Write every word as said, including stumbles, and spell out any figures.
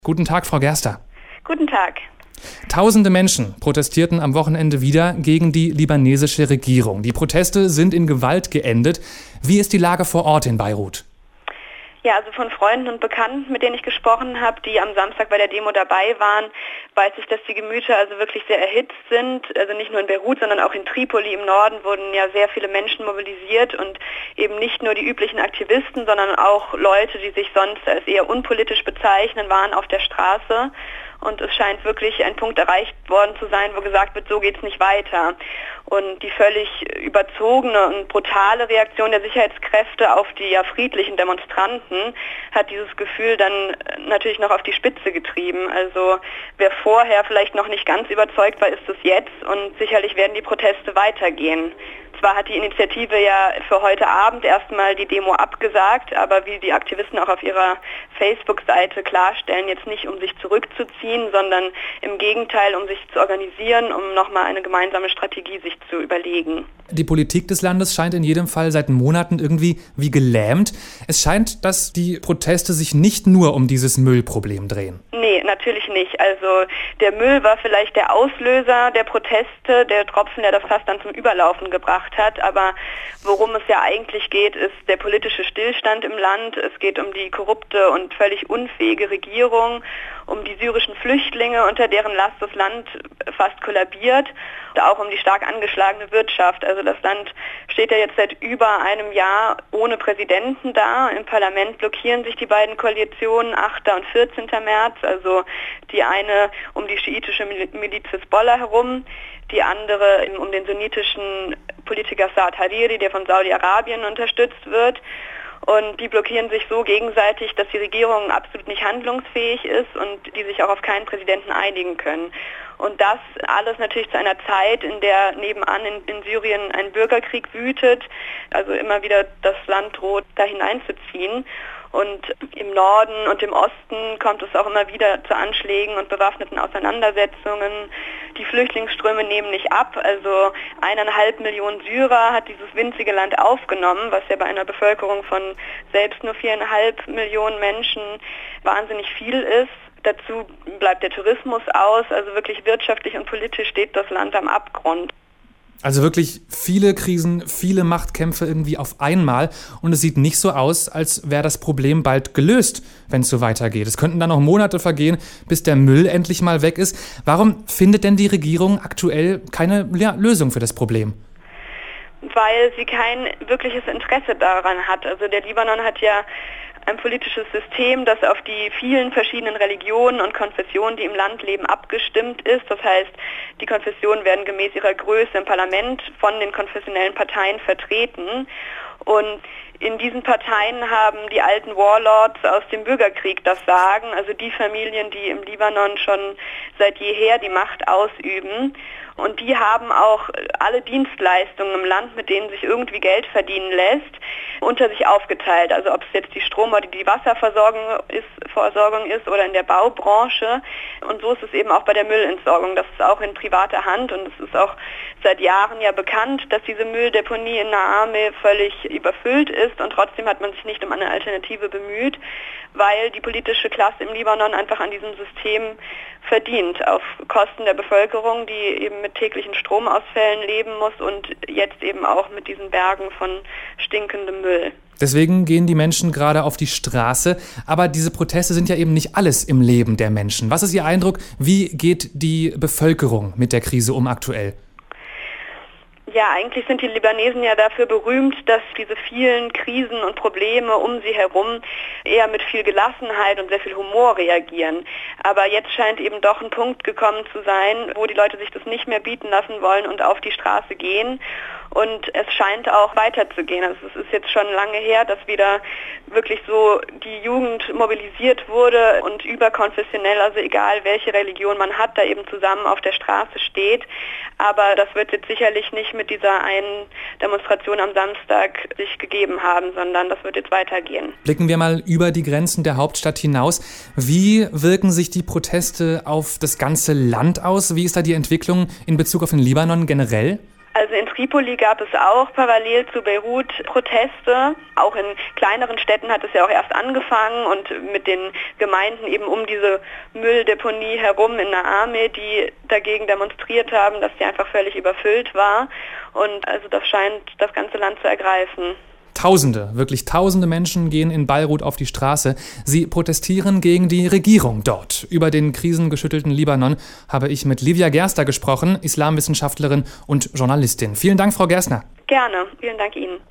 Guten Tag, Frau Gerster. Guten Tag. Tausende Menschen protestierten am Wochenende wieder gegen die libanesische Regierung. Die Proteste sind in Gewalt geendet. Wie ist die Lage vor Ort in Beirut? Ja, also von Freunden und Bekannten, mit denen ich gesprochen habe, die am Samstag bei der Demo dabei waren, weiß ich, dass die Gemüter also wirklich sehr erhitzt sind. Also nicht nur in Beirut, sondern auch in Tripoli im Norden wurden ja sehr viele Menschen mobilisiert und eben nicht nur die üblichen Aktivisten, sondern auch Leute, die sich sonst als eher unpolitisch bezeichnen, waren auf der Straße. Und es scheint wirklich ein Punkt erreicht worden zu sein, wo gesagt wird, so geht's nicht weiter. Und die völlig überzogene und brutale Reaktion der Sicherheitskräfte auf die ja friedlichen Demonstranten hat dieses Gefühl dann natürlich noch auf die Spitze getrieben. Also wer vorher vielleicht noch nicht ganz überzeugt war, ist es jetzt und sicherlich werden die Proteste weitergehen. Zwar hat die Initiative ja für heute Abend erstmal die Demo abgesagt, aber wie die Aktivisten auch auf ihrer Facebook-Seite klarstellen, jetzt nicht um sich zurückzuziehen, sondern im Gegenteil, um sich zu organisieren, um nochmal eine gemeinsame Strategie sich zu überlegen. Die Politik des Landes scheint in jedem Fall seit Monaten irgendwie wie gelähmt. Es scheint, dass die Proteste sich nicht nur um dieses Müllproblem drehen. Nee, natürlich nicht. Also der Müll war vielleicht der Auslöser der Proteste, der Tropfen, der das fast dann zum Überlaufen gebracht hat. Aber worum es ja eigentlich geht, ist der politische Stillstand im Land. Es geht um die korrupte und völlig unfähige Regierung, um die syrischen Flüchtlinge, unter deren Last das Land fast kollabiert, und auch um die stark angeschlagene Wirtschaft. Also das Land steht ja jetzt seit über einem Jahr ohne Präsidenten da. Im Parlament blockieren sich die beiden Koalitionen, achter und vierzehnter März, also die eine um die schiitische Miliz Hisbollah herum, die andere um den sunnitischen Politiker Saad Hariri, der von Saudi-Arabien unterstützt wird. Und die blockieren sich so gegenseitig, dass die Regierung absolut nicht handlungsfähig ist und die sich auch auf keinen Präsidenten einigen können. Und das alles natürlich zu einer Zeit, in der nebenan in, in Syrien ein Bürgerkrieg wütet, also immer wieder das Land droht, da hineinzuziehen. Und im Norden und im Osten kommt es auch immer wieder zu Anschlägen und bewaffneten Auseinandersetzungen. Die Flüchtlingsströme nehmen nicht ab. Also eineinhalb Millionen Syrer hat dieses winzige Land aufgenommen, was ja bei einer Bevölkerung von selbst nur viereinhalb Millionen Menschen wahnsinnig viel ist. Dazu bleibt der Tourismus aus. Also wirklich wirtschaftlich und politisch steht das Land am Abgrund. Also wirklich viele Krisen, viele Machtkämpfe irgendwie auf einmal. Und es sieht nicht so aus, als wäre das Problem bald gelöst, wenn es so weitergeht. Es könnten dann noch Monate vergehen, bis der Müll endlich mal weg ist. Warum findet denn die Regierung aktuell keine ja, Lösung für das Problem? Weil sie kein wirkliches Interesse daran hat. Also der Libanon hat ja ein politisches System, das auf die vielen verschiedenen Religionen und Konfessionen, die im Land leben, abgestimmt ist. Das heißt, die Konfessionen werden gemäß ihrer Größe im Parlament von den konfessionellen Parteien vertreten. Und in diesen Parteien haben die alten Warlords aus dem Bürgerkrieg das Sagen, also die Familien, die im Libanon schon seit jeher die Macht ausüben. Und die haben auch alle Dienstleistungen im Land, mit denen sich irgendwie Geld verdienen lässt, unter sich aufgeteilt. Also ob es jetzt die Strom- oder die Wasserversorgung ist, Versorgung ist oder in der Baubranche. Und so ist es eben auch bei der Müllentsorgung. Das ist auch in privater Hand und es ist auch seit Jahren ja bekannt, dass diese Mülldeponie in Naameh völlig überfüllt ist und trotzdem hat man sich nicht um eine Alternative bemüht, weil die politische Klasse im Libanon einfach an diesem System verdient, auf Kosten der Bevölkerung, die eben mit täglichen Stromausfällen leben muss und jetzt eben auch mit diesen Bergen von stinkendem Müll. Deswegen gehen die Menschen gerade auf die Straße. Aber diese Proteste sind ja eben nicht alles im Leben der Menschen. Was ist Ihr Eindruck? Wie geht die Bevölkerung mit der Krise um aktuell? Ja, eigentlich sind die Libanesen ja dafür berühmt, dass diese vielen Krisen und Probleme um sie herum eher mit viel Gelassenheit und sehr viel Humor reagieren. Aber jetzt scheint eben doch ein Punkt gekommen zu sein, wo die Leute sich das nicht mehr bieten lassen wollen und auf die Straße gehen. Und es scheint auch weiterzugehen. Also es ist jetzt schon lange her, dass wieder wirklich so die Jugend mobilisiert wurde und überkonfessionell, also egal welche Religion man hat, da eben zusammen auf der Straße steht. Aber das wird jetzt sicherlich nicht mit dieser einen Demonstration am Samstag sich gegeben haben, sondern das wird jetzt weitergehen. Blicken wir mal über die Grenzen der Hauptstadt hinaus. Wie wirken sich die Proteste auf das ganze Land aus? Wie ist da die Entwicklung in Bezug auf den Libanon generell? Also in Tripoli gab es auch parallel zu Beirut Proteste. Auch in kleineren Städten hat es ja auch erst angefangen und mit den Gemeinden eben um diese Mülldeponie herum in Naameh, die dagegen demonstriert haben, dass sie einfach völlig überfüllt war. Und also das scheint das ganze Land zu ergreifen. Tausende, wirklich tausende Menschen gehen in Beirut auf die Straße. Sie protestieren gegen die Regierung dort. Über den krisengeschüttelten Libanon habe ich mit Livia Gerster gesprochen, Islamwissenschaftlerin und Journalistin. Vielen Dank, Frau Gerstner. Gerne, vielen Dank Ihnen.